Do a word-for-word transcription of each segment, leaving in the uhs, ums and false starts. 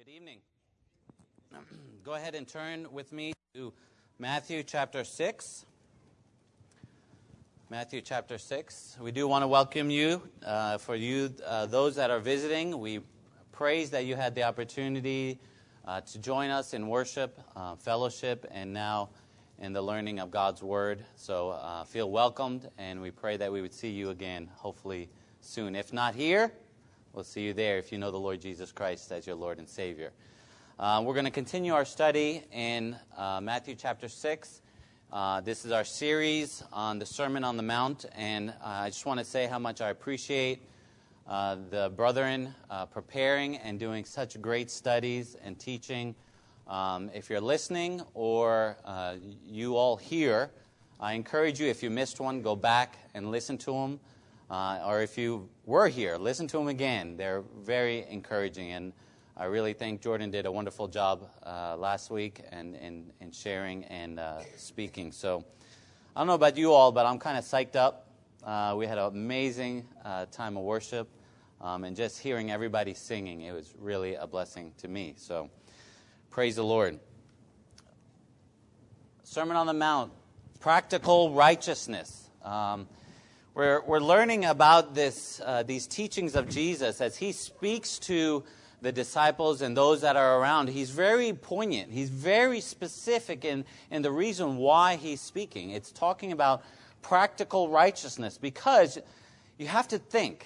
Good evening. Go ahead and turn with me to Matthew chapter six. Matthew chapter six. We do want to welcome you. Uh, for you, uh, those that are visiting, we praise that you had the opportunity uh, to join us in worship, uh, fellowship, and now in the learning of God's Word. So uh, feel welcomed, and we pray that we would see you again, hopefully soon. If not here, we'll see you there if you know the Lord Jesus Christ as your Lord and Savior. Uh, we're going to continue our study in uh, Matthew chapter six. Uh, this is our series on the Sermon on the Mount, and uh, I just want to say how much I appreciate uh, the brethren uh, preparing and doing such great studies and teaching. Um, if you're listening or uh, you all here, I encourage you, if you missed one, go back and listen to them. Uh, or if you were here, listen to them again. They're very encouraging, and I really think Jordan did a wonderful job uh, last week in, in, in sharing and uh, speaking. So I don't know about you all, but I'm kind of psyched up. Uh, we had an amazing uh, time of worship, um, and just hearing everybody singing, it was really a blessing to me. So praise the Lord. Sermon on the Mount, practical righteousness. Um, We're we're learning about this uh, these teachings of Jesus as he speaks to the disciples and those that are around. He's very poignant. He's very specific in, in the reason why he's speaking. It's talking about practical righteousness, because you have to think,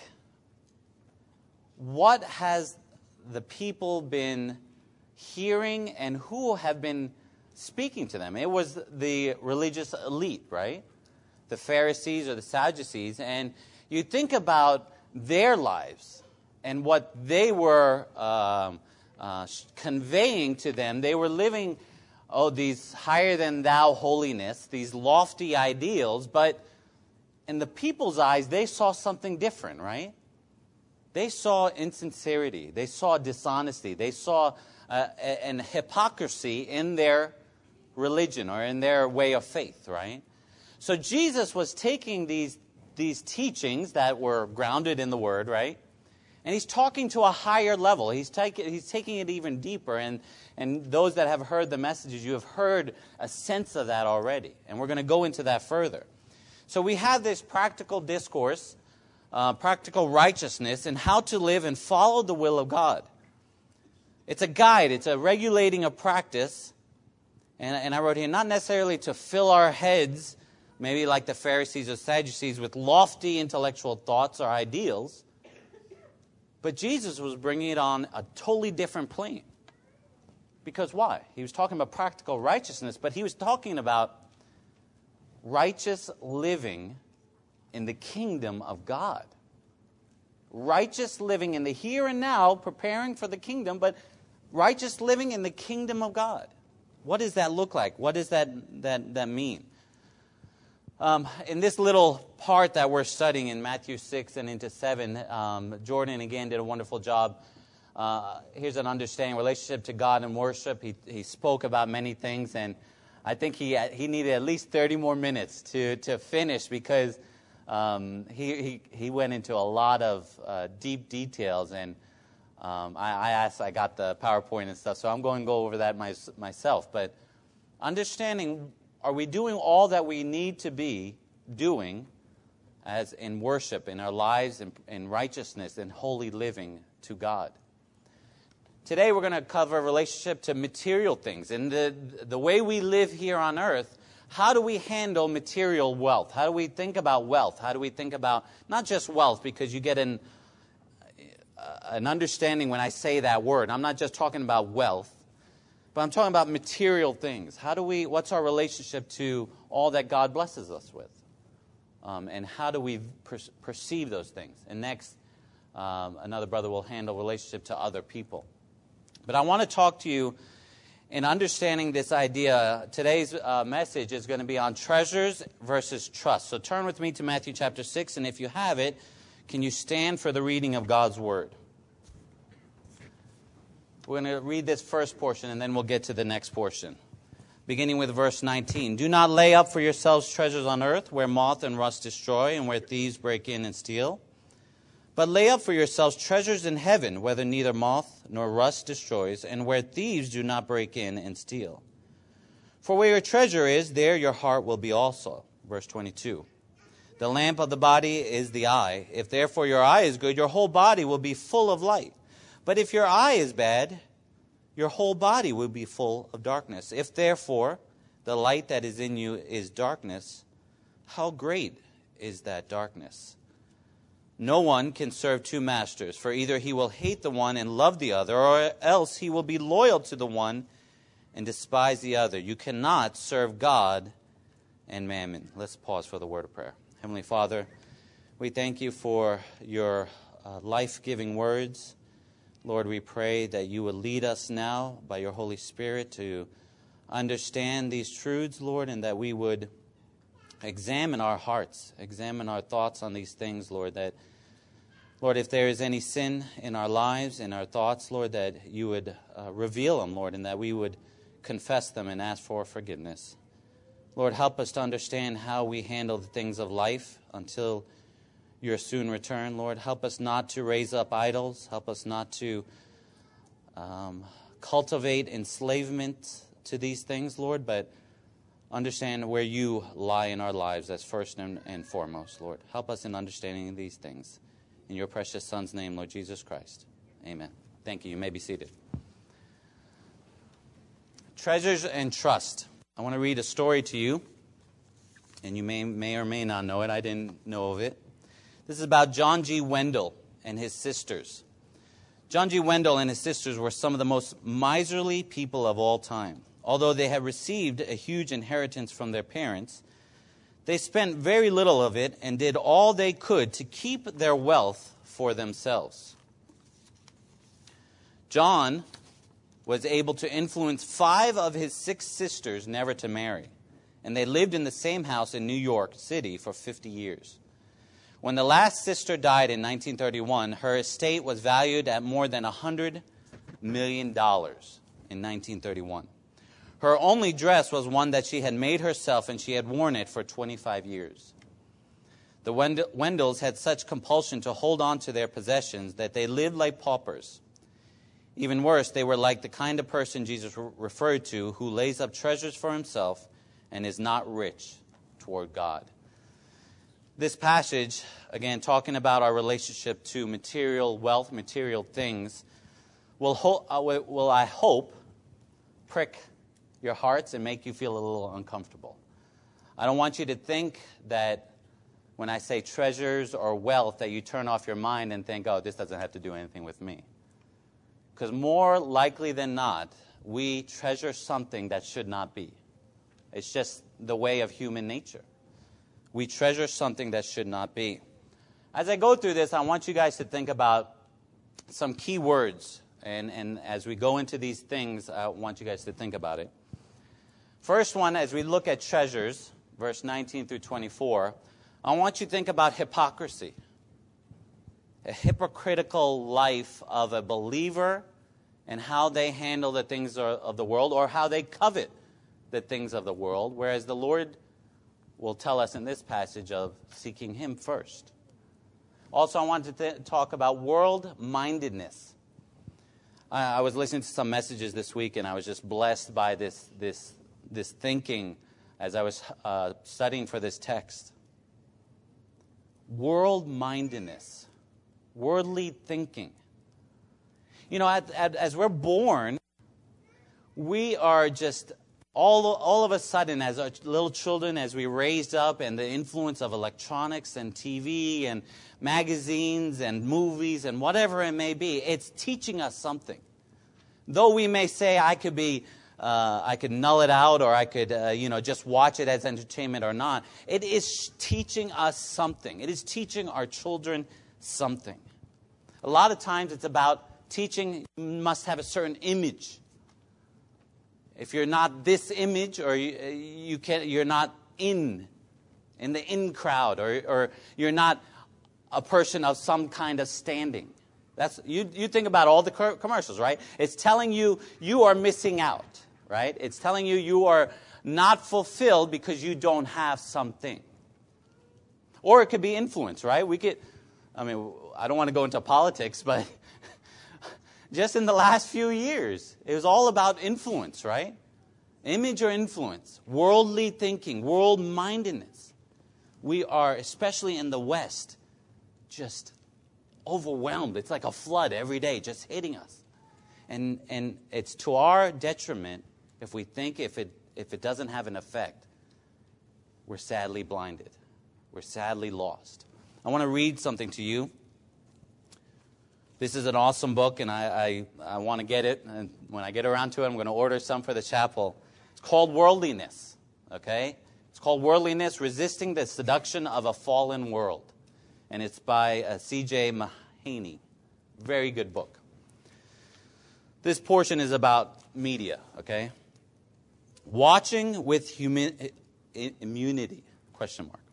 what has the people been hearing and who have been speaking to them? It was the religious elite, right? The Pharisees or the Sadducees, and you think about their lives and what they were um, uh, conveying to them. They were living, oh, these higher-than-thou holiness, these lofty ideals, but in the people's eyes, they saw something different, right? They saw insincerity. They saw dishonesty. They saw uh, an hypocrisy in their religion or in their way of faith, right? So Jesus was taking these, these teachings that were grounded in the Word, right? And he's talking to a higher level. He's, take, he's taking it even deeper. And, and those that have heard the messages, you have heard a sense of that already. And we're going to go into that further. So we have this practical discourse, uh, practical righteousness, and how to live and follow the will of God. It's a guide. It's a regulating of practice. And, and I wrote here, not necessarily to fill our heads, maybe like the Pharisees or Sadducees, with lofty intellectual thoughts or ideals. But Jesus was bringing it on a totally different plane. Because why? He was talking about practical righteousness, but he was talking about righteous living in the kingdom of God. Righteous living in the here and now, preparing for the kingdom, but righteous living in the kingdom of God. What does that look like? What does that, that, that mean? Um, in this little part that we're studying in Matthew six and into seven, um, Jordan again did a wonderful job. Uh, here's an understanding, relationship to God and worship. He he spoke about many things, and I think he he needed at least thirty more minutes to to finish, because um, he, he he went into a lot of uh, deep details, and um, I, I asked, I got the PowerPoint and stuff, so I'm going to go over that my, myself. But understanding, are we doing all that we need to be doing as in worship, in our lives, in, in righteousness, in holy living to God? Today we're going to cover relationship to material things. And the, the way we live here on earth, how do we handle material wealth? How do we think about wealth? How do we think about, not just wealth, because you get an, uh, an understanding when I say that word. I'm not just talking about wealth. But I'm talking about material things. How do we? What's our relationship to all that God blesses us with? Um, and how do we per- perceive those things? And next, um, another brother will handle relationship to other people. But I want to talk to you in understanding this idea. Today's uh, message is going to be on treasures versus trust. So turn with me to Matthew chapter six, and if you have it, can you stand for the reading of God's Word? We're going to read this first portion, and then we'll get to the next portion. Beginning with verse nineteen. Do not lay up for yourselves treasures on earth, where moth and rust destroy, and where thieves break in and steal. But lay up for yourselves treasures in heaven, where neither moth nor rust destroys, and where thieves do not break in and steal. For where your treasure is, there your heart will be also. Verse twenty-two. The lamp of the body is the eye. If therefore your eye is good, your whole body will be full of light. But if your eye is bad, your whole body will be full of darkness. If therefore the light that is in you is darkness, how great is that darkness? No one can serve two masters, for either he will hate the one and love the other, or else he will be loyal to the one and despise the other. You cannot serve God and mammon. Let's pause for the word of prayer. Heavenly Father, we thank you for your uh, life-giving words. Lord, we pray that you would lead us now by your Holy Spirit to understand these truths, Lord, and that we would examine our hearts, examine our thoughts on these things, Lord, that, Lord, if there is any sin in our lives, in our thoughts, Lord, that you would uh, reveal them, Lord, and that we would confess them and ask for forgiveness. Lord, help us to understand how we handle the things of life until your soon return, Lord. Help us not to raise up idols. Help us not to um, cultivate enslavement to these things, Lord, but understand where you lie in our lives as first and, and foremost, Lord. Help us in understanding these things. In your precious Son's name, Lord Jesus Christ. Amen. Thank you. You may be seated. Treasures and trust. I want to read a story to you, and you may, may or may not know it. I didn't know of it. This is about John G. Wendell and his sisters. John G. Wendell and his sisters were some of the most miserly people of all time. Although they had received a huge inheritance from their parents, they spent very little of it and did all they could to keep their wealth for themselves. John was able to influence five of his six sisters never to marry, and they lived in the same house in New York City for fifty years. When the last sister died in nineteen thirty-one, her estate was valued at more than one hundred million dollars in nineteen thirty-one. Her only dress was one that she had made herself, and she had worn it for twenty-five years. The Wendells had such compulsion to hold on to their possessions that they lived like paupers. Even worse, they were like the kind of person Jesus referred to who lays up treasures for himself and is not rich toward God. This passage, again, talking about our relationship to material wealth, material things, will, ho- uh, will I hope, prick your hearts and make you feel a little uncomfortable. I don't want you to think that when I say treasures or wealth that you turn off your mind and think, oh, this doesn't have to do anything with me. Because more likely than not, we treasure something that should not be. It's just the way of human nature. We treasure something that should not be. As I go through this, I want you guys to think about some key words. And, and as we go into these things, I want you guys to think about it. First one, as we look at treasures, verse nineteen through twenty-four, I want you to think about hypocrisy. A hypocritical life of a believer and how they handle the things of the world or how they covet the things of the world, whereas the Lord will tell us in this passage of seeking Him first. Also, I want to th- talk about world-mindedness. I, I was listening to some messages this week, and I was just blessed by this, this, this thinking as I was uh, studying for this text. World-mindedness. Worldly thinking. You know, at, at, as we're born, we are just all, all of a sudden, as our little children, as we raised up, and the influence of electronics and T V and magazines and movies and whatever it may be, it's teaching us something. Though we may say, I could be, uh, I could null it out, or I could, uh, you know, just watch it as entertainment or not, it is teaching us something. It is teaching our children something. A lot of times it's about teaching, you must have a certain image. If you're not this image, or you, you can, you're not in, in the in crowd, or, or you're not a person of some kind of standing. That's you. You think about all the commercials, right? It's telling you you are missing out, right? It's telling you you are not fulfilled because you don't have something. Or it could be influence, right? We could. I mean, I don't want to go into politics, but just in the last few years, it was all about influence, right? Image or influence, worldly thinking, world-mindedness. We are, especially in the West, just overwhelmed. It's like a flood every day just hitting us. And and it's to our detriment if we think if it if it doesn't have an effect, we're sadly blinded. We're sadly lost. I want to read something to you. This is an awesome book, and I, I, I want to get it. And when I get around to it, I'm going to order some for the chapel. It's called Worldliness, okay? It's called Worldliness, Resisting the Seduction of a Fallen World. And it's by uh, C J Mahaney. Very good book. This portion is about media, okay? Watching with humi- immunity, question mark.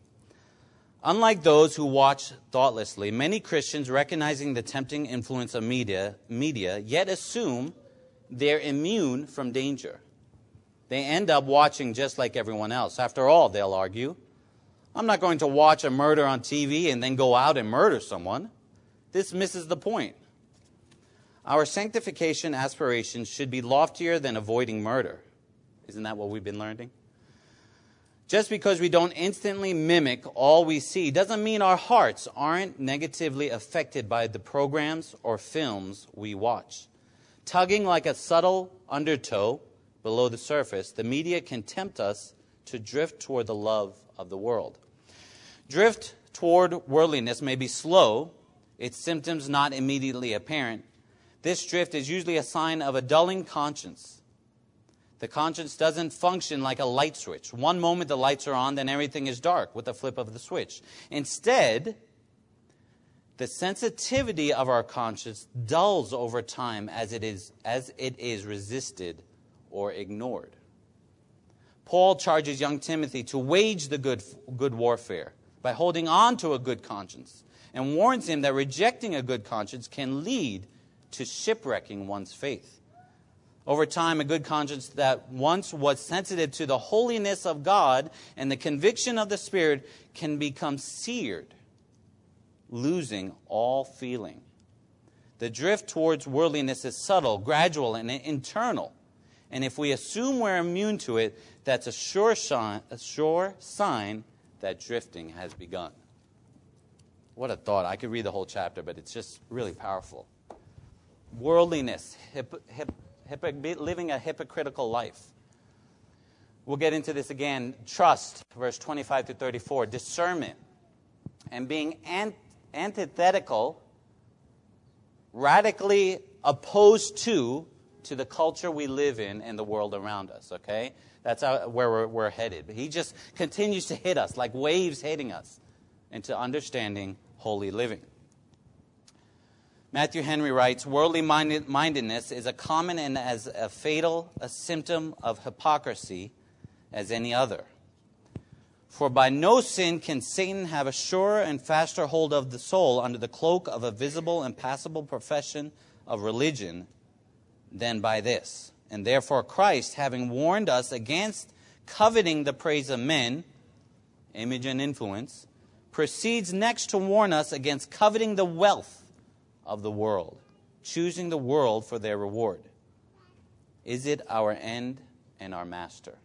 Unlike those who watch thoughtlessly, many Christians, recognizing the tempting influence of media, media, yet assume they're immune from danger. They end up watching just like everyone else. After all, they'll argue, I'm not going to watch a murder on T V and then go out and murder someone. This misses the point. Our sanctification aspirations should be loftier than avoiding murder. Isn't that what we've been learning? Just because we don't instantly mimic all we see doesn't mean our hearts aren't negatively affected by the programs or films we watch. Tugging like a subtle undertow below the surface, the media can tempt us to drift toward the love of the world. Drift toward worldliness may be slow, its symptoms not immediately apparent. This drift is usually a sign of a dulling conscience. The conscience doesn't function like a light switch. One moment the lights are on, then everything is dark with the flip of the switch. Instead, the sensitivity of our conscience dulls over time as it is, as it is resisted or ignored. Paul charges young Timothy to wage the good, good warfare by holding on to a good conscience, and warns him that rejecting a good conscience can lead to shipwrecking one's faith. Over time, a good conscience that once was sensitive to the holiness of God and the conviction of the Spirit can become seared, losing all feeling. The drift towards worldliness is subtle, gradual, and internal. And if we assume we're immune to it, that's a sure, shine, a sure sign that drifting has begun. What a thought. I could read the whole chapter, but it's just really powerful. Worldliness, hip, hip, hip, living a hypocritical life. We'll get into this again. Trust, verse twenty-five to thirty-four. Discernment, and being ant- antithetical, radically opposed to, to the culture we live in and the world around us, okay? That's how, where we're, we're headed. But he just continues to hit us like waves hitting us into understanding holy living. Matthew Henry writes, worldly mindedness is a common and as a fatal a symptom of hypocrisy as any other. For by no sin can Satan have a surer and faster hold of the soul under the cloak of a visible and passable profession of religion than by this. And therefore Christ, having warned us against coveting the praise of men, image and influence, proceeds next to warn us against coveting the wealth of the world, choosing the world for their reward. Is it our end and our master?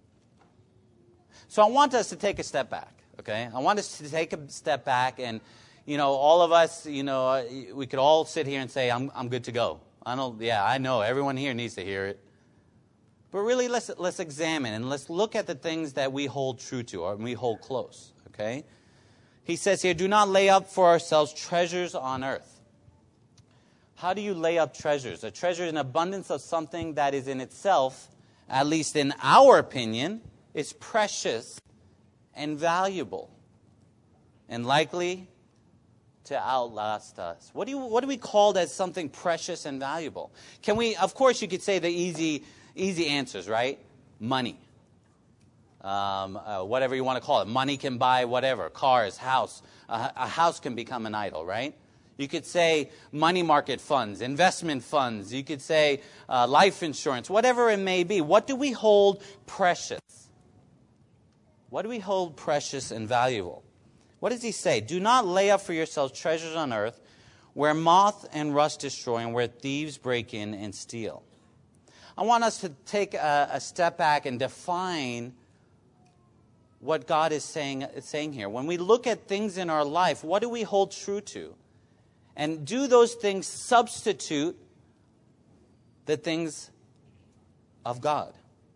So I want us to take a step back, okay? I want us to take a step back and, you know, all of us, you know, we could all sit here and say, I'm I'm good to go. I don't, yeah, I know, everyone here needs to hear it. But really, let's let's examine and let's look at the things that we hold true to or we hold close, okay? He says here, do not lay up for ourselves treasures on earth. How do you lay up treasures? A treasure is an abundance of something that is in itself, at least in our opinion, is precious and valuable and likely to outlast us. What do you what do we call as something precious and valuable? Can we, of course, you could say the easy easy answers, right? Money. Um, uh, whatever you want to call it. Money can buy whatever. Cars, house. Uh, a house can become an idol, right? You could say money market funds, investment funds. You could say uh, life insurance, whatever it may be. What do we hold precious? What do we hold precious and valuable? What does he say? Do not lay up for yourselves treasures on earth, where moth and rust destroy and where thieves break in and steal. I want us to take a, a step back and define what God is saying, is saying here. When we look at things in our life, what do we hold true to? And do those things substitute the things of God?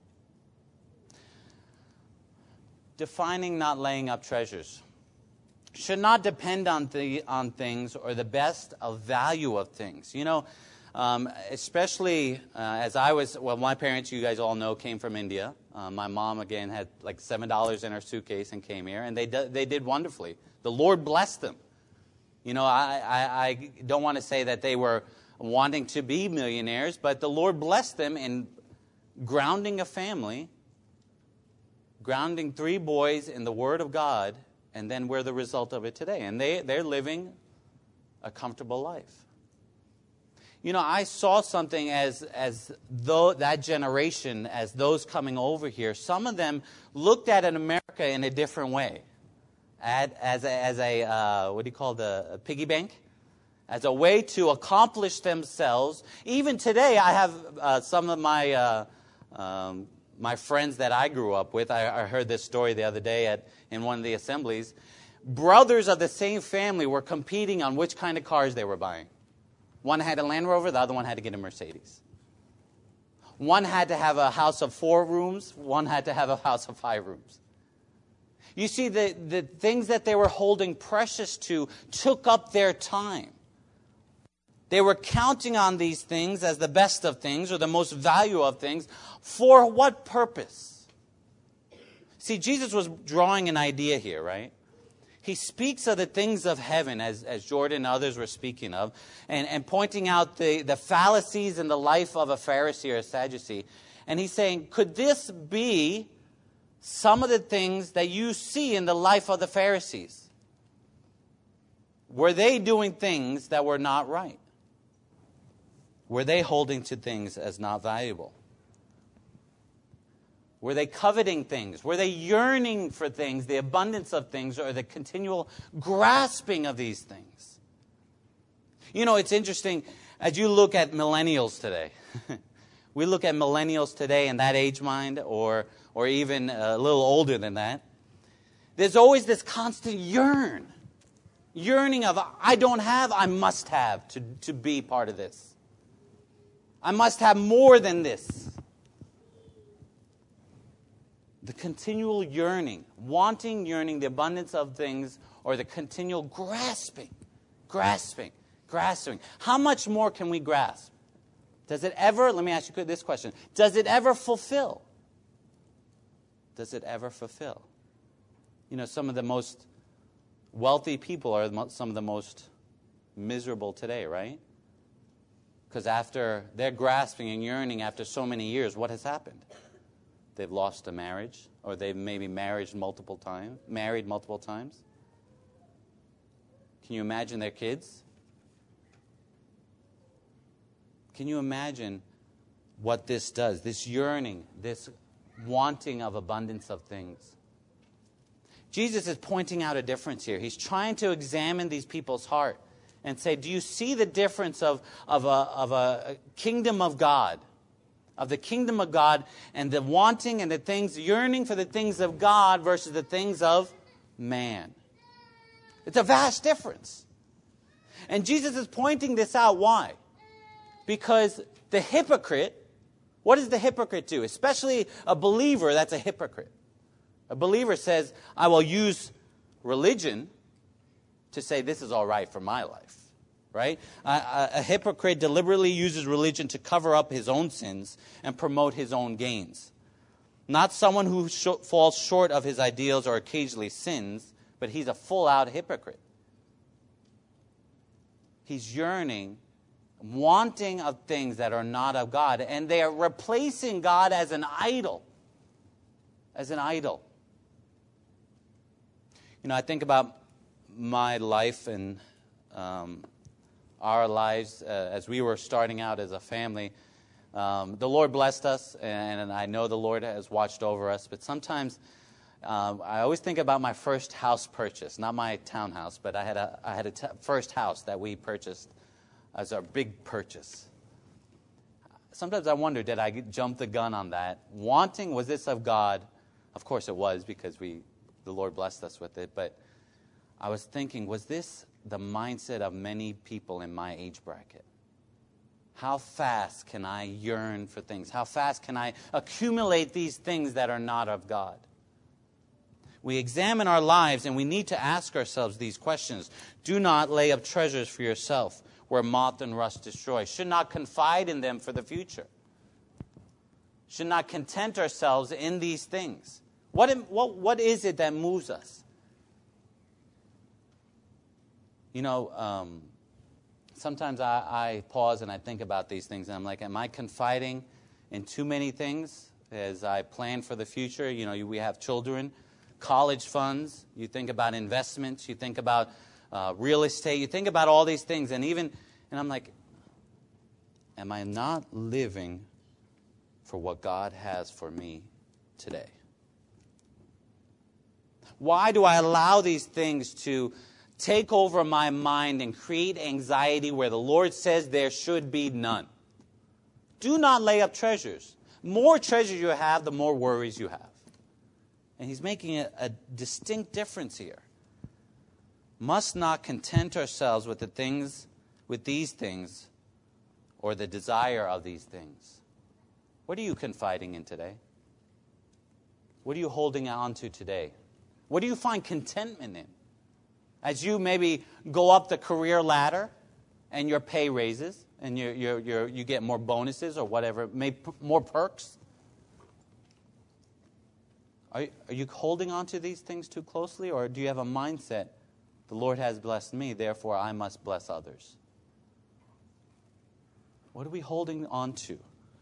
Defining not laying up treasures should not depend on the on things or the best of value of things. You know, um, especially uh, as I was, well, my parents, you guys all know, came from India. Uh, my mom, again, had like seven dollars in her suitcase and came here, and they do, they did wonderfully. The Lord blessed them. You know, I, I, I don't want to say that they were wanting to be millionaires, but the Lord blessed them in grounding a family, grounding three boys in the Word of God, and then we're the result of it today. And they, they're living a comfortable life. You know, I saw something as as though that generation, as those coming over here, some of them looked at America in a different way. As, as a, as a uh, what do you call the a piggy bank? As a way to accomplish themselves. Even today, I have uh, some of my uh, um, my friends that I grew up with. I, I heard this story the other day at in one of the assemblies. Brothers of the same family were competing on which kind of cars they were buying. One had a Land Rover, the other one had to get a Mercedes. One had to have a house of four rooms, one had to have a house of five rooms. You see, the, the things that they were holding precious to took up their time. They were counting on these things as the best of things or the most value of things. For what purpose? See, Jesus was drawing an idea here, right? He speaks of the things of heaven, as, as Jordan and others were speaking of, and, and pointing out the, the fallacies in the life of a Pharisee or a Sadducee. And he's saying, could this be some of the things that you see in the life of the Pharisees? Were they doing things that were not right? Were they holding to things as not valuable? Were they coveting things? Were they yearning for things, the abundance of things, or the continual grasping of these things? You know, it's interesting, as you look at millennials today, we look at millennials today in that age mind, or or even a little older than that, there's always this constant yearn, yearning of, I don't have, I must have to, to be part of this. I must have more than this. The continual yearning, wanting, yearning, the abundance of things, or the continual grasping, grasping, grasping. How much more can we grasp? Does it ever, let me ask you this question, does it ever fulfill? Does it ever fulfill? You know, some of the most wealthy people are some of the most miserable today, right? Because after they're grasping and yearning after so many years, what has happened? They've lost a marriage, or they've maybe married multiple times, married multiple times. Can you imagine their kids? Can you imagine what this does? This yearning, this wanting of abundance of things. Jesus is pointing out a difference here. He's trying to examine these people's heart and say, do you see the difference of, of, a, of a kingdom of God? Of the kingdom of God and the wanting and the things, yearning for the things of God versus the things of man. It's a vast difference. And Jesus is pointing this out. Why? Because the hypocrite, what does the hypocrite do? Especially a believer that's a hypocrite. A believer says, I will use religion to say this is all right for my life. Right? A, a hypocrite deliberately uses religion to cover up his own sins and promote his own gains. Not someone who sh- falls short of his ideals or occasionally sins, but he's a full-out hypocrite. He's yearning, wanting of things that are not of God, and they are replacing God as an idol. As an idol. You know, I think about my life and um, our lives uh, as we were starting out as a family. Um, the Lord blessed us, and, and I know the Lord has watched over us. But sometimes, Um, I always think about my first house purchase, not my townhouse, but I had a I had a t- first house that we purchased as our big purchase. Sometimes I wonder, did I jump the gun on that? Wanting, was this of God? Of course it was, because we the Lord blessed us with it. But I was thinking, was this the mindset of many people in my age bracket? How fast can I yearn for things? How fast can I accumulate these things that are not of God? We examine our lives and we need to ask ourselves these questions. Do not lay up treasures for yourself where moth and rust destroy. Should not confide in them for the future. Should not content ourselves in these things. What, what, what is it that moves us? You know, um, sometimes I, I pause and I think about these things and I'm like, am I confiding in too many things as I plan for the future? You know, we have children. College funds, you think about investments, you think about uh, real estate, you think about all these things. And even, and I'm like, am I not living for what God has for me today? Why do I allow these things to take over my mind and create anxiety where the Lord says there should be none? Do not lay up treasures. More treasures you have, the more worries you have. And he's making a, a distinct difference here. Must not content ourselves with the things, with these things, or the desire of these things. What are you confiding in today? What are you holding on to today? What do you find contentment in? As you maybe go up the career ladder and your pay raises and you you you you get more bonuses or whatever, maybe more perks. Are, are you holding on to these things too closely, or do you have a mindset, the Lord has blessed me, therefore I must bless others? What are we holding on to?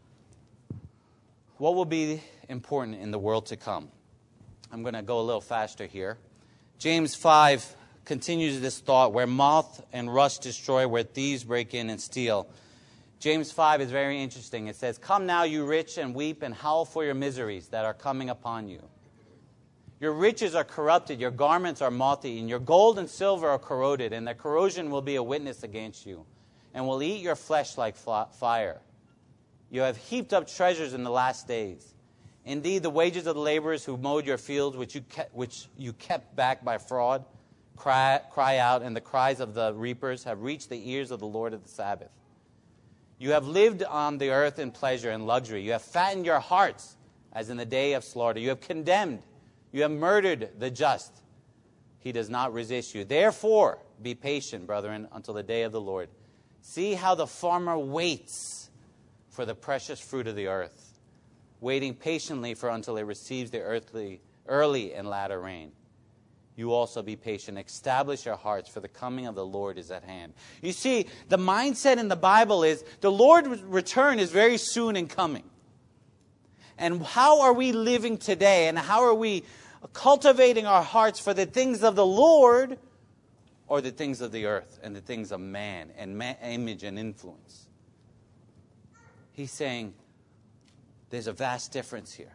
What will be important in the world to come? I'm going to go a little faster here. James five continues this thought, where moth and rust destroy, where thieves break in and steal. James five is very interesting. It says, "Come now, you rich, and weep and howl for your miseries that are coming upon you. Your riches are corrupted, your garments are moth-eaten, your gold and silver are corroded, and the corrosion will be a witness against you, and will eat your flesh like fire. You have heaped up treasures in the last days. Indeed, the wages of the laborers who mowed your fields, which you kept, which you kept back by fraud, cry, cry out, and the cries of the reapers have reached the ears of the Lord of the Sabbath. You have lived on the earth in pleasure and luxury. You have fattened your hearts as in the day of slaughter. You have condemned. You have murdered the just. He does not resist you. Therefore, be patient, brethren, until the day of the Lord. See how the farmer waits for the precious fruit of the earth, waiting patiently for until it receives the earthly, early and latter rain. You also be patient. Establish your hearts, for the coming of the Lord is at hand." You see, the mindset in the Bible is the Lord's return is very soon in coming. And how are we living today? And how are we cultivating our hearts for the things of the Lord or the things of the earth and the things of man and man, image and influence? He's saying there's a vast difference here.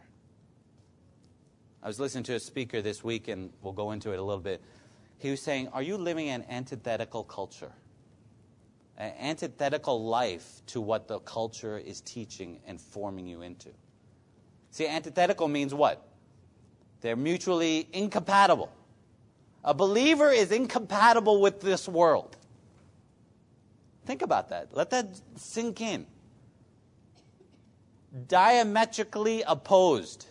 I was listening to a speaker this week, and we'll go into it a little bit. He was saying, are you living an antithetical culture? An antithetical life to what the culture is teaching and forming you into? See, antithetical means what? They're mutually incompatible. A believer is incompatible with this world. Think about that. Let that sink in. Diametrically opposed.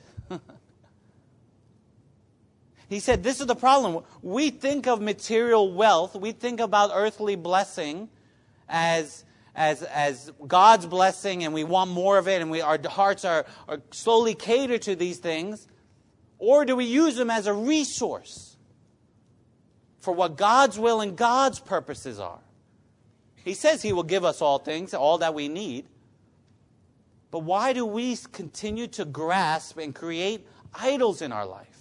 He said, this is the problem. We think of material wealth, we think about earthly blessing as, as, as God's blessing, and we want more of it, and we, our hearts are, are slowly catered to these things. Or do we use them as a resource for what God's will and God's purposes are? He says He will give us all things, all that we need. But why do we continue to grasp and create idols in our life?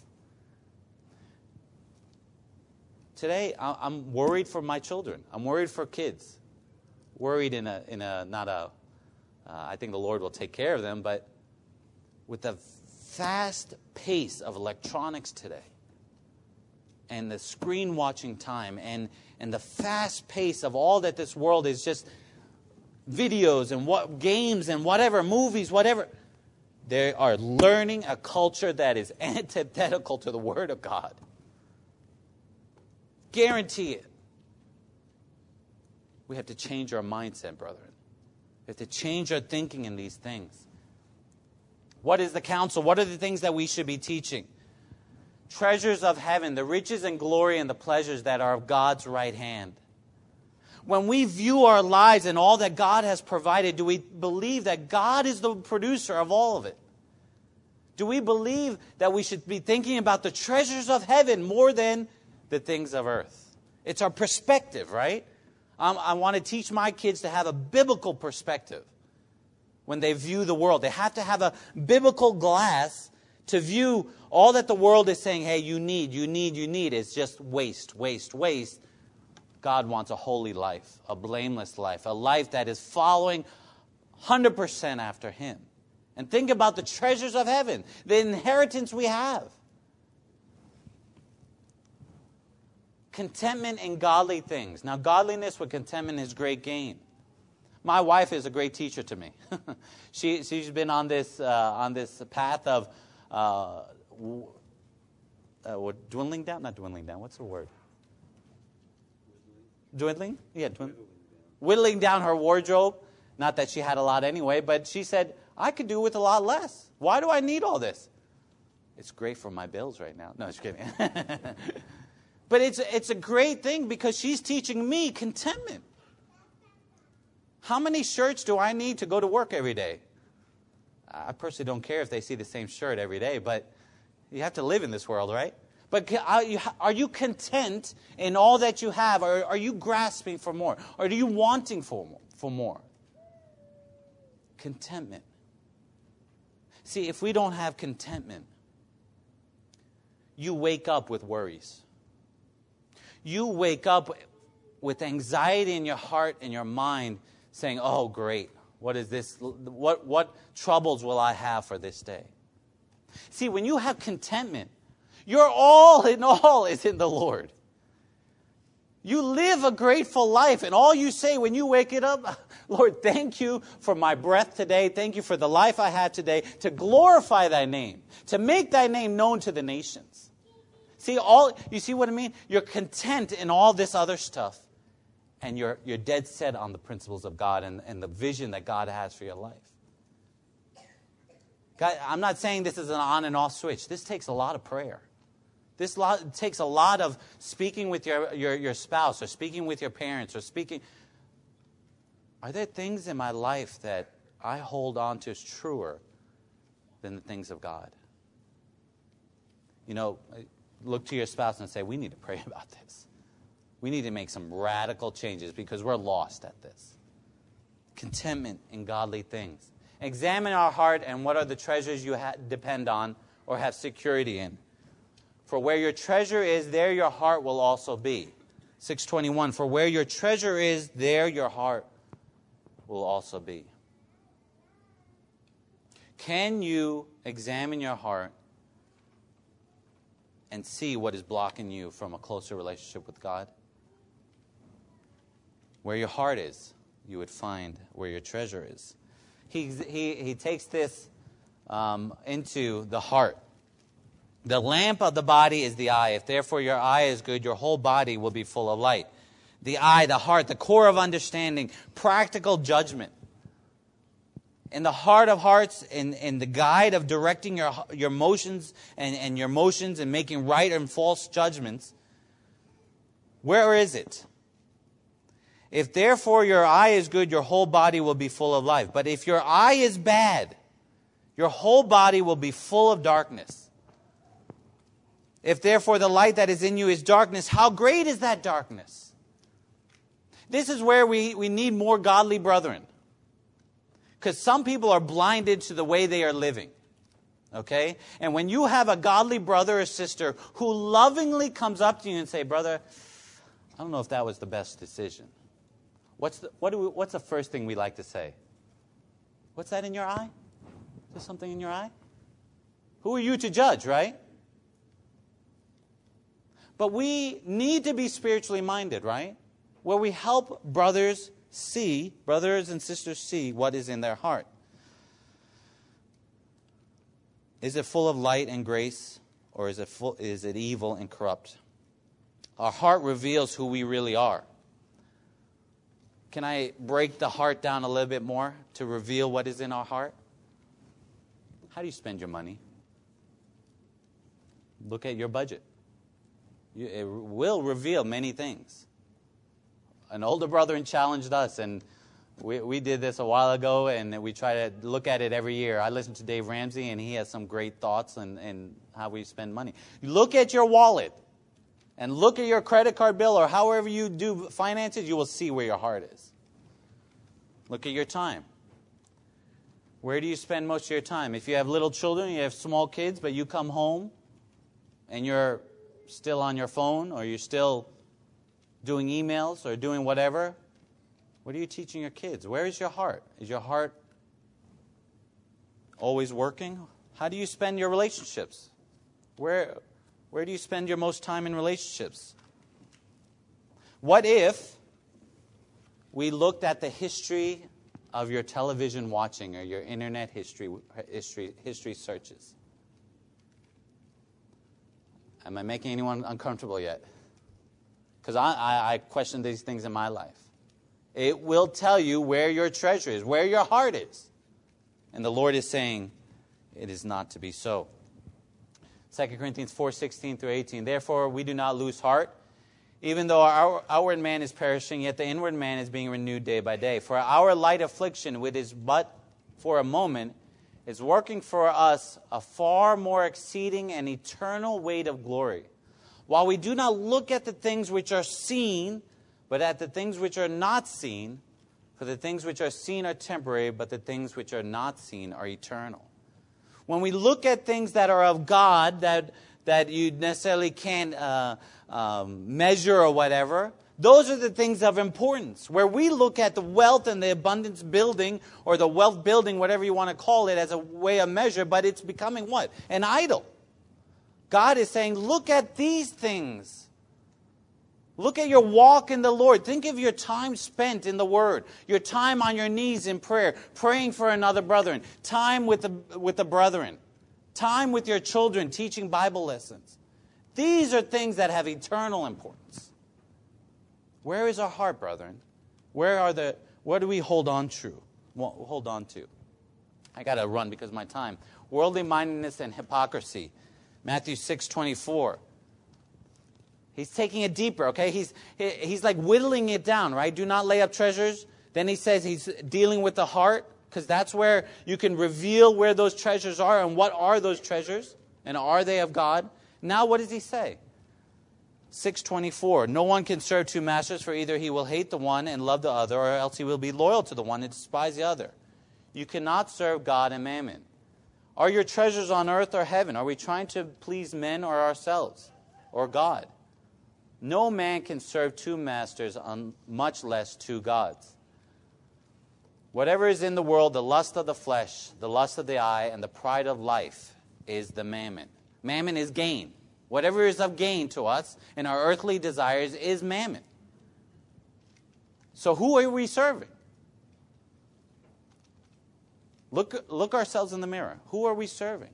Today, I'm worried for my children. I'm worried for kids. Worried in a, in a not a, uh, I think the Lord will take care of them, but with the fast pace of electronics today, and the screen watching time, and, and the fast pace of all that this world is just videos and what games and whatever, movies, whatever, they are learning a culture that is antithetical to the Word of God. Guarantee it. We have to change our mindset, brethren. We have to change our thinking in these things. What is the counsel? What are the things that we should be teaching? Treasures of heaven, the riches and glory and the pleasures that are of God's right hand. When we view our lives and all that God has provided, do we believe that God is the producer of all of it? Do we believe that we should be thinking about the treasures of heaven more than the things of earth? It's our perspective, right? Um, I want to teach my kids to have a biblical perspective when they view the world. They have to have a biblical glass to view all that the world is saying, hey, you need, you need, you need. It's just waste, waste, waste. God wants a holy life, a blameless life, a life that is following one hundred percent after Him. And think about the treasures of heaven, the inheritance we have. Contentment in godly things. Now, godliness with contentment is great gain. My wife is a great teacher to me. she, she's been on this, uh, on this path of uh, w- uh, what, dwindling down? Not dwindling down. What's the word? Dwindling? Yeah, dwindling. Whittling down her wardrobe. Not that she had a lot anyway, but she said, I could do with a lot less. Why do I need all this? It's great for my bills right now. No, just kidding. But it's, it's a great thing because she's teaching me contentment. How many shirts do I need to go to work every day? I personally don't care if they see the same shirt every day, but you have to live in this world, right? But are you content in all that you have? Or are you grasping for more? Or are you wanting for more? For more? Contentment. See, if we don't have contentment, you wake up with worries. You wake up with anxiety in your heart and your mind saying, oh, great. What is this? What, what troubles will I have for this day? See, when you have contentment, your all in all is in the Lord. You live a grateful life, and all you say when you wake it up, Lord, thank you for my breath today. Thank you for the life I had today, to glorify thy name, to make thy name known to the nations. See, all you see what I mean? You're content in all this other stuff, and you're, you're dead set on the principles of God and, and the vision that God has for your life. God, I'm not saying this is an on and off switch. This takes a lot of prayer. This lot, takes a lot of speaking with your, your, your spouse or speaking with your parents or speaking. Are there things in my life that I hold on to as truer than the things of God? You know, look to your spouse and say, we need to pray about this. We need to make some radical changes because we're lost at this. Contentment in godly things. Examine our heart and what are the treasures you ha- depend on or have security in. For where your treasure is, there your heart will also be. six twenty-one, for where your treasure is, there your heart will also be. Can you examine your heart and see what is blocking you from a closer relationship with God? Where your heart is, you would find where your treasure is. He, he, he takes this um, into the heart. The lamp of the body is the eye. If therefore your eye is good, your whole body will be full of light. The eye, the heart, the core of understanding, practical judgment. In the heart of hearts, in, in the guide of directing your, your motions and, and your motions and making right and false judgments, where is it? If therefore your eye is good, your whole body will be full of life. But if your eye is bad, your whole body will be full of darkness. If therefore the light that is in you is darkness, how great is that darkness? This is where we, we need more godly brethren. Because some people are blinded to the way they are living. Okay? And when you have a godly brother or sister who lovingly comes up to you and say, brother, I don't know if that was the best decision. What's the, what do we, what's the first thing we like to say? What's that in your eye? Is there something in your eye? Who are you to judge, right? But we need to be spiritually minded, right? Where we help brothers see, brothers and sisters see what is in their heart. Is it full of light and grace, or is it full, is it evil and corrupt? Our heart reveals who we really are. Can I break the heart down a little bit more to reveal what is in our heart? How do you spend your money? Look at your budget. You, it will reveal many things. An older brother challenged us, and we, we did this a while ago, and we try to look at it every year. I listen to Dave Ramsey, and he has some great thoughts on, on how we spend money. You look at your wallet, and look at your credit card bill, or however you do finances, you will see where your heart is. Look at your time. Where do you spend most of your time? If you have little children, you have small kids, but you come home, and you're still on your phone, or you're still doing emails, or doing whatever, what are you teaching your kids? Where is your heart? Is your heart always working? How do you spend your relationships? Where, where do you spend your most time in relationships? What if we looked at the history of your television watching or your internet history, history, history searches? Am I making anyone uncomfortable yet? Because I, I, I question these things in my life. It will tell you where your treasure is, where your heart is. And the Lord is saying it is not to be so. Second Corinthians four sixteen through eighteen. Therefore we do not lose heart. Even though our outward man is perishing, yet the inward man is being renewed day by day. For our light affliction, which is but for a moment, is working for us a far more exceeding and eternal weight of glory. While we do not look at the things which are seen, but at the things which are not seen, for the things which are seen are temporary, but the things which are not seen are eternal. When we look at things that are of God, that, that you necessarily can't uh, um, measure or whatever, those are the things of importance. Where we look at the wealth and the abundance building, or the wealth building, whatever you want to call it, as a way of measure, but it's becoming what? An idol. God is saying, look at these things. Look at your walk in the Lord. Think of your time spent in the Word. Your time on your knees in prayer, praying for another brethren. Time with the, with the brethren. Time with your children, teaching Bible lessons. These are things that have eternal importance. Where is our heart, brethren? Where are the, what do we hold on to? Hold on to. I got to run because of my time. Worldly mindedness and hypocrisy. Matthew six twenty-four. He's taking it deeper, okay? He's, he's like whittling it down, right? Do not lay up treasures. Then he says he's dealing with the heart, because that's where you can reveal where those treasures are and what are those treasures, and are they of God. Now what does he say? six twenty-four. No one can serve two masters, for either he will hate the one and love the other, or else he will be loyal to the one and despise the other. You cannot serve God and mammon. Are your treasures on earth or heaven? Are we trying to please men or ourselves or God? No man can serve two masters, much less two gods. Whatever is in the world, the lust of the flesh, the lust of the eye, and the pride of life is the mammon. Mammon is gain. Whatever is of gain to us and our earthly desires is mammon. So who are we serving? Look, look ourselves in the mirror. Who are we serving?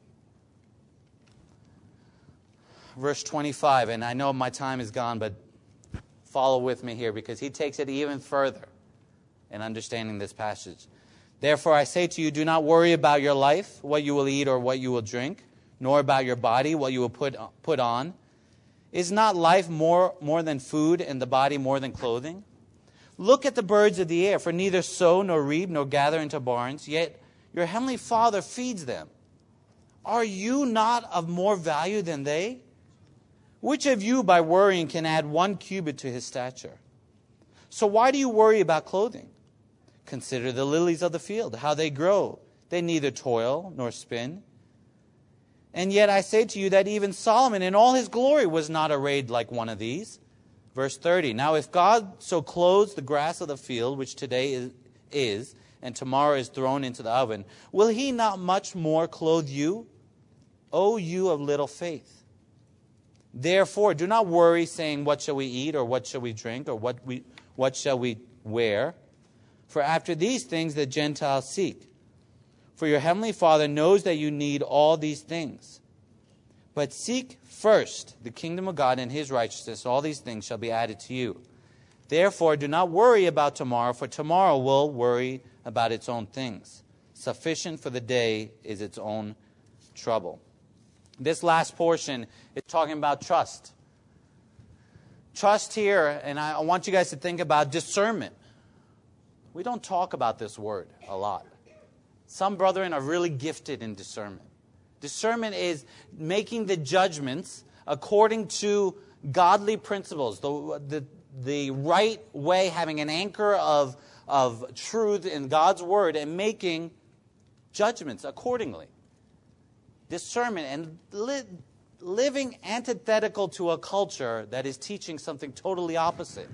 Verse twenty-five, and I know my time is gone, but follow with me here because he takes it even further in understanding this passage. Therefore I say to you, do not worry about your life, what you will eat or what you will drink, nor about your body, what you will put, put on. Is not life more, more than food, and the body more than clothing? Look at the birds of the air, for neither sow nor reap nor gather into barns, yet your heavenly Father feeds them. Are you not of more value than they? Which of you by worrying can add one cubit to his stature? So why do you worry about clothing? Consider the lilies of the field, how they grow. They neither toil nor spin. And yet I say to you that even Solomon in all his glory was not arrayed like one of these. Verse thirty, now if God so clothes the grass of the field, which today is, is and tomorrow is thrown into the oven, will he not much more clothe you, O you of little faith. Therefore, do not worry, saying, what shall we eat, or what shall we drink, or what we what shall we wear? For after these things the Gentiles seek. For your heavenly Father knows that you need all these things. But seek first the kingdom of God and his righteousness. All these things shall be added to you. Therefore, do not worry about tomorrow, for tomorrow will worry about its own things. Sufficient for the day is its own trouble. This last portion is talking about trust. Trust here, and I want you guys to think about discernment. We don't talk about this word a lot. Some brethren are really gifted in discernment. Discernment is making the judgments according to godly principles, the, the, the right way, having an anchor of, of truth in God's word, and making judgments accordingly. Discernment and li- living antithetical to a culture that is teaching something totally opposite.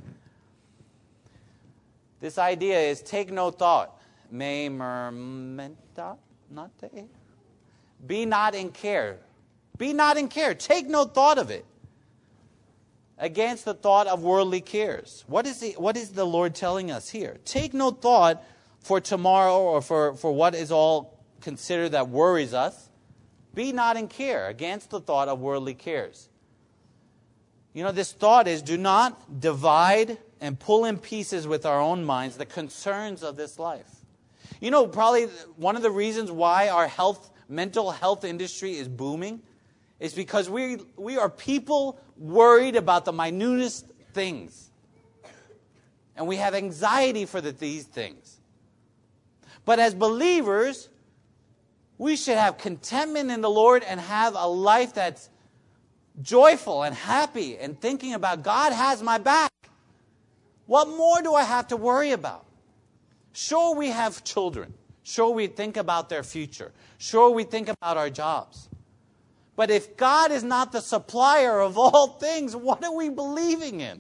This idea is take no thought. Me mermenta, not te. Be not in care. Be not in care. Take no thought of it. Against the thought of worldly cares. What is the, what is the Lord telling us here? Take no thought for tomorrow or for, for what is all considered that worries us. Be not in care against the thought of worldly cares. You know, this thought is do not divide and pull in pieces with our own minds the concerns of this life. You know, probably one of the reasons why our health, mental health industry is booming is because we we are people worried about the minutest things. And we have anxiety for the, these things. But as believers, we should have contentment in the Lord and have a life that's joyful and happy and thinking about God has my back. What more do I have to worry about? Sure, we have children. Sure, we think about their future. Sure, we think about our jobs. But if God is not the supplier of all things, what are we believing in?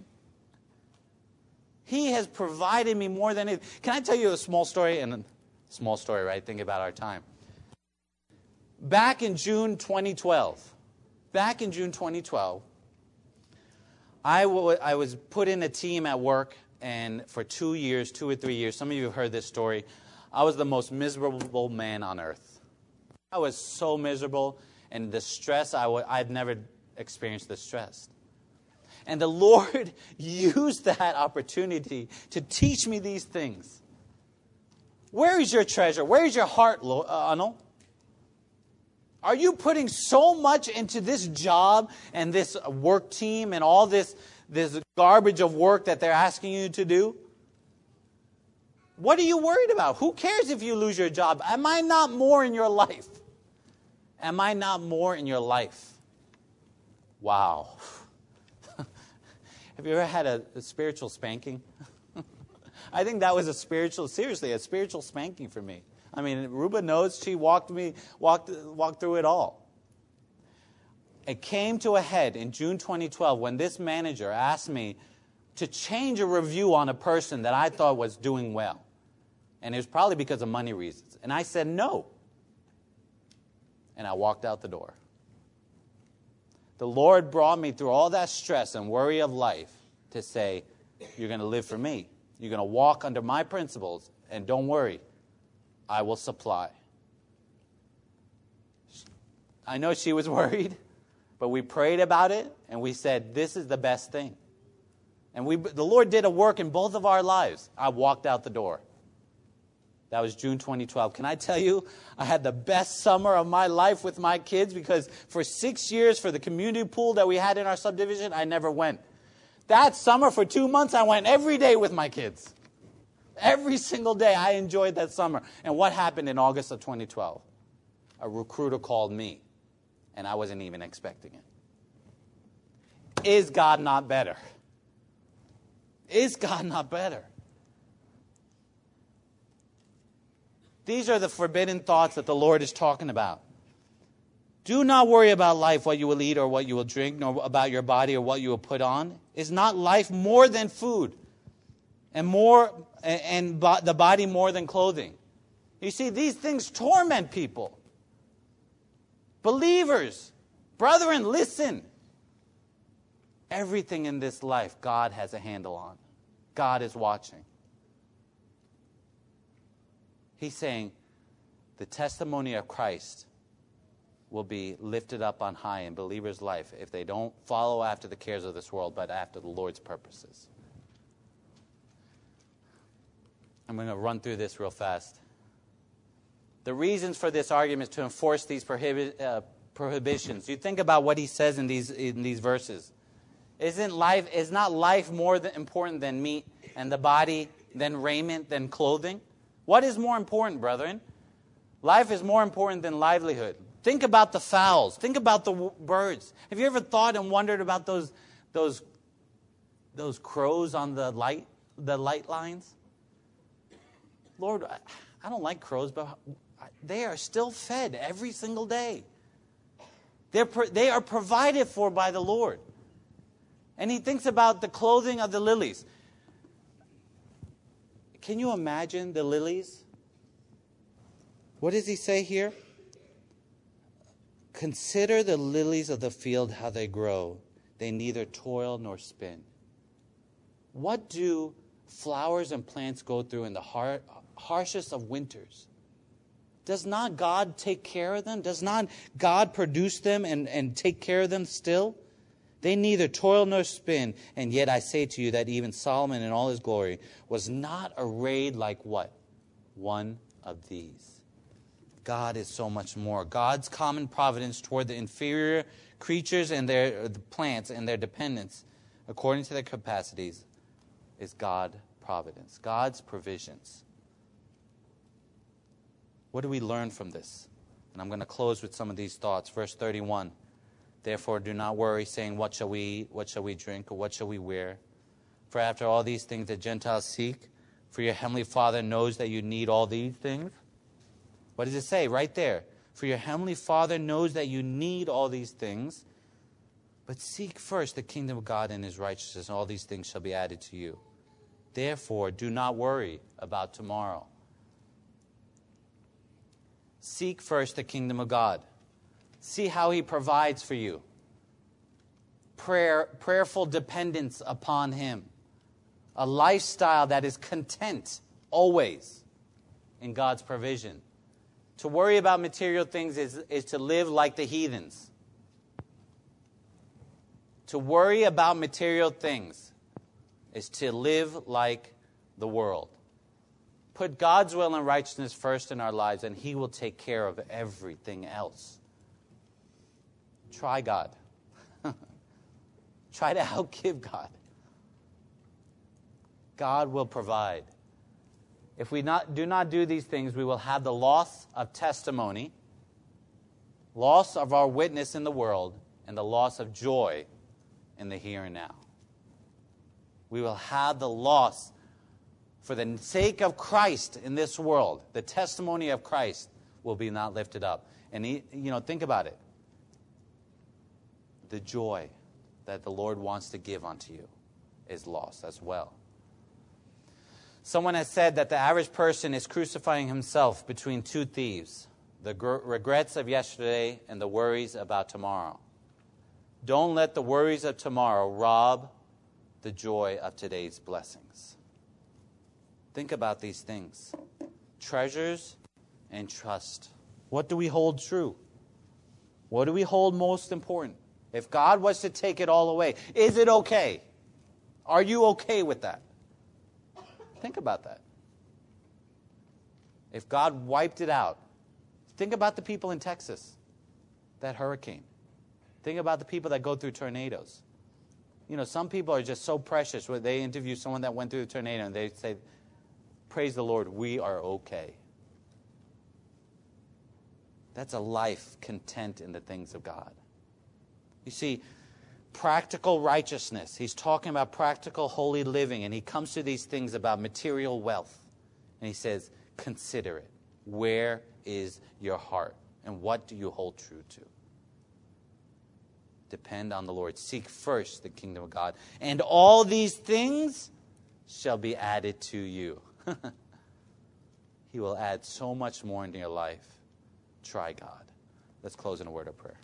He has provided me more than anything. Can I tell you a small story? And a small story, right? Think about our time. Back in June twenty twelve, back in June twenty twelve, I, w- I was put in a team at work, and for two years, two or three years, some of you have heard this story, I was the most miserable man on earth. I was so miserable, and the stress, I w- I'd never experienced the stress. And the Lord used that opportunity to teach me these things. Where is your treasure? Where is your heart, uh, Arnold? Are you putting so much into this job and this work team and all this, this garbage of work that they're asking you to do? What are you worried about? Who cares if you lose your job? Am I not more in your life? Am I not more in your life? Wow. Have you ever had a, a spiritual spanking? I think that was a spiritual, seriously, a spiritual spanking for me. I mean, Ruba knows she walked me, walked, walked through it all. It came to a head in June twenty twelve when this manager asked me to change a review on a person that I thought was doing well. And it was probably because of money reasons. And I said no. And I walked out the door. The Lord brought me through all that stress and worry of life to say, you're going to live for me. You're going to walk under my principles. And don't worry. I will supply. I know she was worried, but we prayed about it, and we said, this is the best thing. And we, the Lord did a work in both of our lives. I walked out the door. That was June twenty twelve. Can I tell you, I had the best summer of my life with my kids because for six years, for the community pool that we had in our subdivision, I never went. That summer, for two months, I went every day with my kids. Every single day, I enjoyed that summer. And what happened in August of twenty twelve? A recruiter called me, and I wasn't even expecting it. Is God not better? Is God not better? These are the forbidden thoughts that the Lord is talking about. Do not worry about life, what you will eat or what you will drink, nor about your body or what you will put on. Is not life more than food? And more, and the body more than clothing. You see, these things torment people. Believers, brethren, listen. Everything in this life, God has a handle on. God is watching. He's saying the testimony of Christ will be lifted up on high in believers' life if they don't follow after the cares of this world, but after the Lord's purposes. I'm going to run through this real fast. The reasons for this argument is to enforce these prohibi- uh, prohibitions. You think about what he says in these in these verses. Isn't life is not life more than important than meat, and the body than raiment, than clothing? What is more important, brethren? Life is more important than livelihood. Think about the fowls. Think about the w- birds. Have you ever thought and wondered about those those those crows on the light the light lines? Lord, I, I don't like crows, but they are still fed every single day. They're pro- they are provided for by the Lord. And he thinks about the clothing of the lilies. Can you imagine the lilies? What does he say here? Consider the lilies of the field, how they grow. They neither toil nor spin. What do flowers and plants go through in the har- harshest of winters? Does not God take care of them? Does not God produce them and, and take care of them still? They neither toil nor spin, and yet I say to you that even Solomon in all his glory was not arrayed like what? One of these. God is so much more. God's common providence toward the inferior creatures and their the plants and their dependents, according to their capacities, is God providence. God's provisions. What do we learn from this? And I'm going to close with some of these thoughts. Verse thirty-one. Therefore, do not worry, saying, what shall we eat, what shall we drink, or what shall we wear? For after all these things the Gentiles seek, for your heavenly Father knows that you need all these things. What does it say right there? For your heavenly Father knows that you need all these things. But seek first the kingdom of God and his righteousness, and all these things shall be added to you. Therefore, do not worry about tomorrow. Seek first the kingdom of God. See how he provides for you. Prayer, prayerful dependence upon him. A lifestyle that is content always in God's provision. To worry about material things is, is to live like the heathens. To worry about material things is to live like the world. Put God's will and righteousness first in our lives, and he will take care of everything else. Try God. Try to outgive God. God will provide. If we not, do not do these things, we will have the loss of testimony, loss of our witness in the world, and the loss of joy in the here and now. We will have the loss for the sake of Christ in this world. The testimony of Christ will be not lifted up. And, he, you know, think about it. The joy that the Lord wants to give unto you is lost as well. Someone has said that the average person is crucifying himself between two thieves, the gr- regrets of yesterday and the worries about tomorrow. Don't let the worries of tomorrow rob the joy of today's blessings. Think about these things. Treasures and trust. What do we hold true? What do we hold most important? If God was to take it all away, is it okay? Are you okay with that? Think about that. If God wiped it out, think about the people in Texas, that hurricane. Think about the people that go through tornadoes. You know, some people are just so precious when they interview someone that went through a tornado and they say, praise the Lord, we are okay. That's a life content in the things of God. You see, practical righteousness. He's talking about practical holy living, and he comes to these things about material wealth. And he says, consider it. Where is your heart? And what do you hold true to? Depend on the Lord. Seek first the kingdom of God. And all these things shall be added to you. He will add so much more into your life. Try God. Let's close in a word of prayer.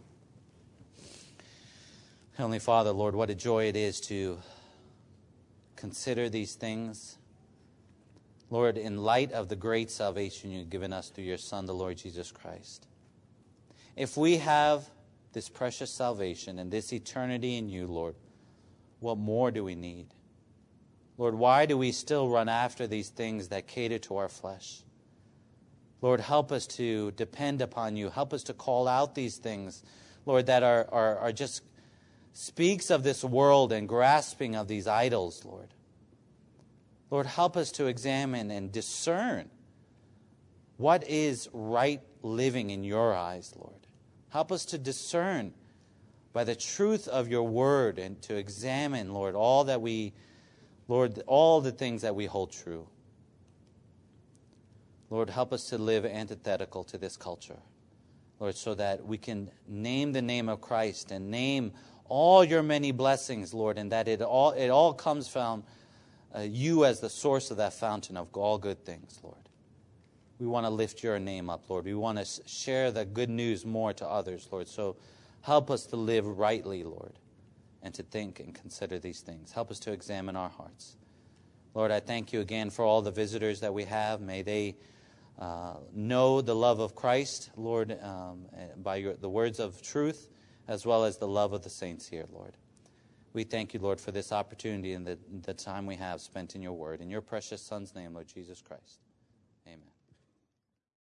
Heavenly Father, Lord, what a joy it is to consider these things. Lord, in light of the great salvation you've given us through your Son, the Lord Jesus Christ. If we have this precious salvation and this eternity in you, Lord, what more do we need? Lord, why do we still run after these things that cater to our flesh? Lord, help us to depend upon you. Help us to call out these things, Lord, that are, are, are just speaks of this world and grasping of these idols, Lord. Lord, help us to examine and discern what is right living in your eyes, Lord. Help us to discern by the truth of your word and to examine, Lord, all that we, Lord, all the things that we hold true. Lord, help us to live antithetical to this culture, Lord, so that we can name the name of Christ and name all your many blessings, Lord, and that it all it all comes from uh, you as the source of that fountain of all good things, Lord. We want to lift your name up, Lord. We want to share the good news more to others, Lord. So help us to live rightly, Lord, and to think and consider these things. Help us to examine our hearts. Lord, I thank you again for all the visitors that we have. May they uh, know the love of Christ, Lord, um, by your, the words of truth, as well as the love of the saints here, Lord. We thank you, Lord, for this opportunity and the, the time we have spent in your word. In your precious Son's name, Lord Jesus Christ.